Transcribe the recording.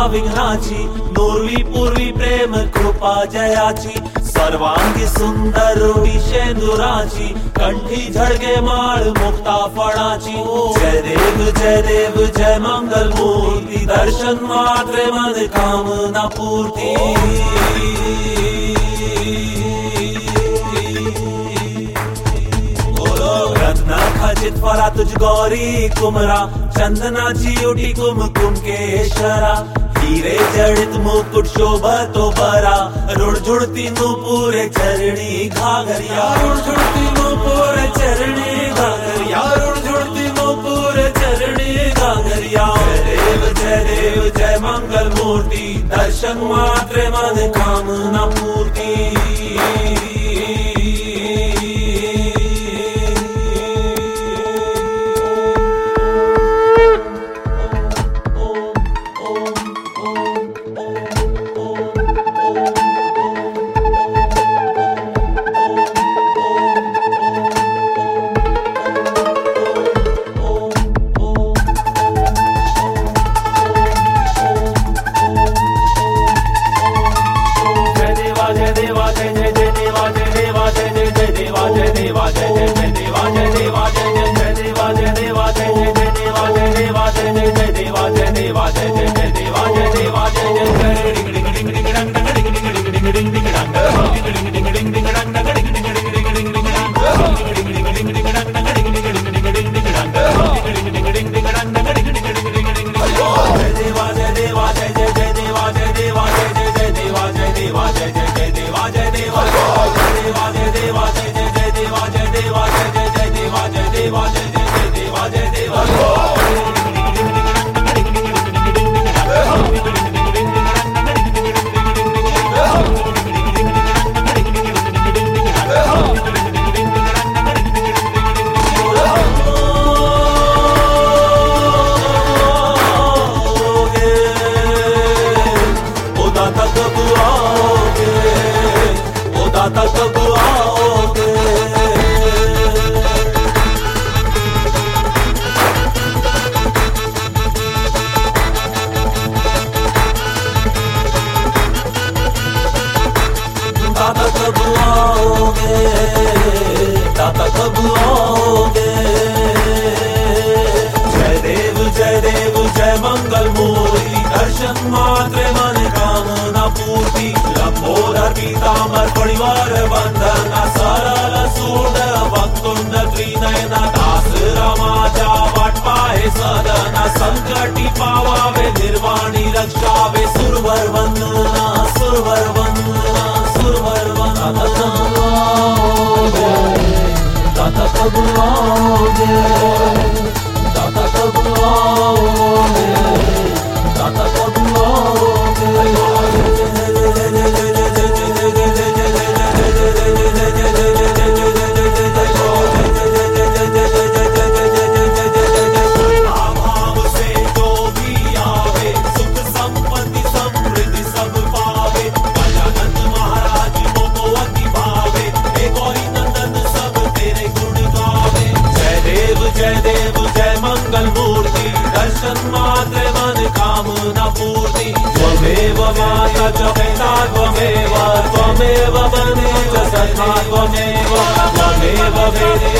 विघ्नाची, नुर्वी पूर्वी प्रेम कृपा जयाची, सर्वांगी सुंदर शेंदुराची, कंठी झडगे माळ मुक्ता फळाची। जय देव जय मंगल मूर्ती, दर्शन मात्रे मन कामना पूर्ती। रत्न खचित फरा तुझ गौरी कुमरा, चंदनाची उठी कुमकुम केशरा, हीरे जडित मुकुट शोभतो बरा, रुणझुणती नुपुरे चरणी घागरिया, रुणझुणती नुपुरे चरणी घागरिया, रुणझुणती नुपुरे चरणी घागरिया। जय देव जय मंगल मूर्ति, दर्शन मात्रे मन कामना पूर्ति। दाता कब आओगे? जय देव जय मंगल मूर्ति, दर्शन मात्रे मन कामना पूर्ति। लंबोदर पीतांबर परिवार बंधना, सरल सूड वक्तुंड त्रिनयना, दास रामाचा वाट पाहे सदना, संकटी पावावे निर्वाणी रक्षावे, सुरवर वंदना सुरवर वंदना सुरवर वंदना। दाता कब आओगे? दाता कब आओगे? दाता कब आओगे? भाव से जो भी आवे, सुख संपत्ति समृद्धि सब पावे। गजानन महाराज मोको अति भावे, गौरी नंदन सब तेरे गुण गावे। जय देव जय मंगल मूर्ति, दर्शन मात्रे मन कामना पूर्ति। त्वमेव माता च पिता त्वमेव, त्वमेव बने च सखा त्वमेव, त्वमेव वेदे